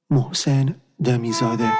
محسن دمیزاده.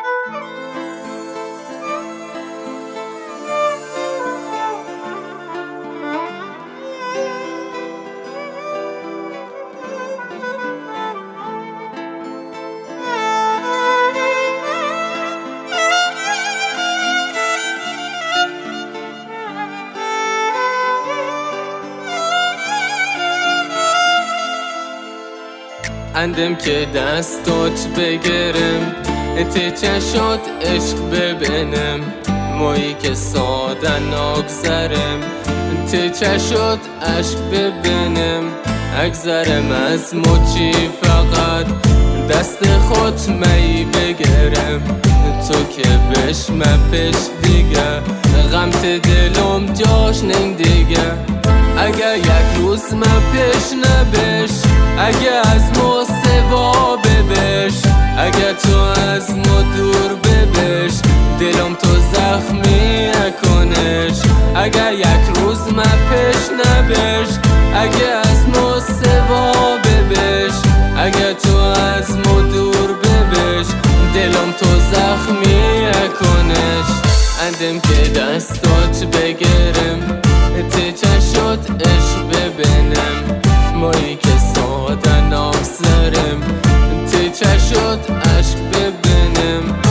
اندم که دستات بگیرم تی چشات عشق ببینم مایی که ساده نگذرم تی چشات عشق ببینم اگذرم از مچی فقط دست خود می بگیرم تو که بشم پیش دیگه غم ت دلم جاش نیم دیگه اگه یک روز ما پیش نبش اگه از ما سوا ببش اگه تو از ما دور ببش دلم تو زخمی کنش اگه یک روز ما پیش نبش اگه از ما سوا ببش اگه تو از ما دور ببش دلم تو زخمی کنش اندم که دستات بگیرم تی چشات عشق ببینم مایی که ساده نگذرم تی چشات عشق ببینم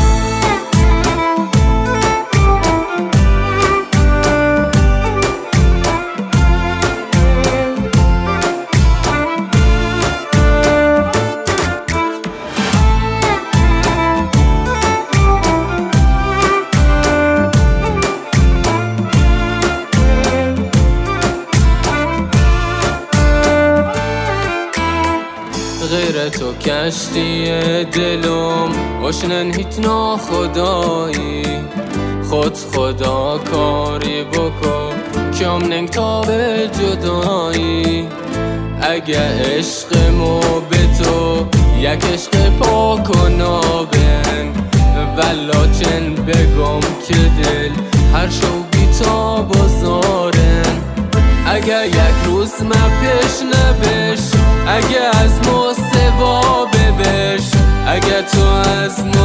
غیر تو کشتی دلم آشنن هیچ ناخدایی خود خدا کاری بکن کم ننگ تا به جدایی اگه عشقمو به تو یک عشق پاک و نابن ولاچن بگم که دل هر شو بیتا بازارن اگه یک روز ما پیش نبش اگه از ما سوا ببش اگه تو از ما